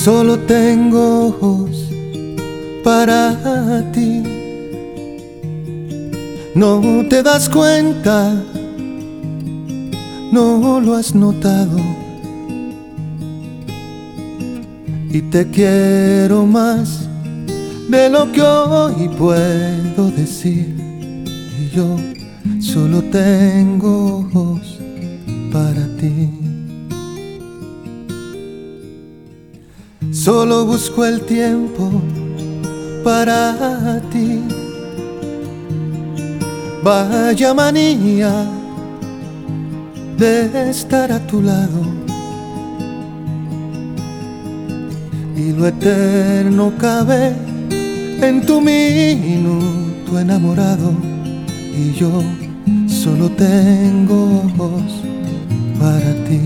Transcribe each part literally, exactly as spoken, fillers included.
Solo tengo ojos para ti. No te das cuenta, no lo has notado, y te quiero más de lo que hoy puedo decir. Y yo solo tengo ojos para ti. Solo busco el tiempo para ti. Vaya manía de estar a tu lado, y lo eterno cabe en tu minuto enamorado. Y yo solo tengo ojos para ti.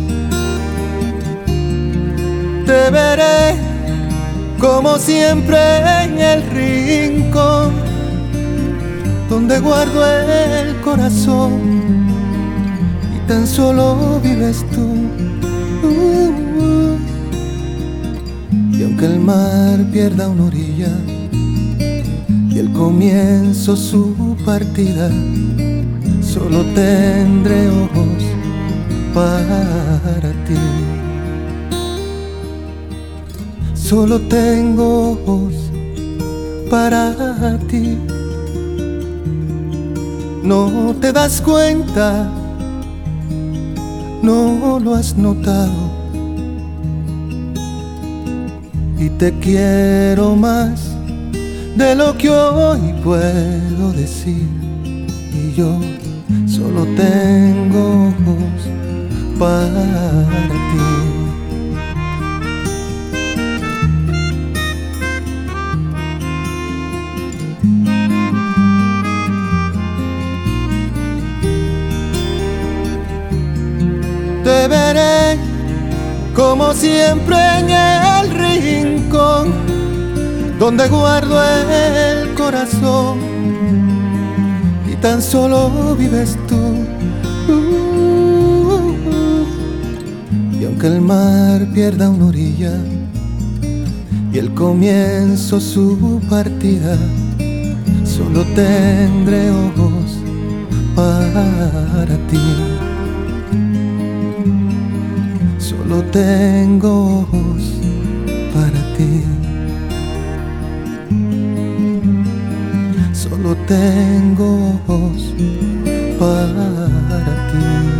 Te veré como siempre en el rincón donde guardo el corazón, y tan solo vives tú. uh, uh. Y aunque el mar pierda una orilla y el comienzo su partida, solo tendré ojos para ti. Solo tengo ojos para ti. No te das cuenta, no lo has notado, y te quiero más de lo que hoy puedo decir. Y yo solo tengo ojos para ti. Te veré como siempre en el rincón donde guardo el corazón, y tan solo vives tú. uh, uh. Y aunque el mar pierda una orilla y el comienzo su partida, solo tendré ojos para ti. Solo tengo ojos para ti. Solo tengo ojos para ti.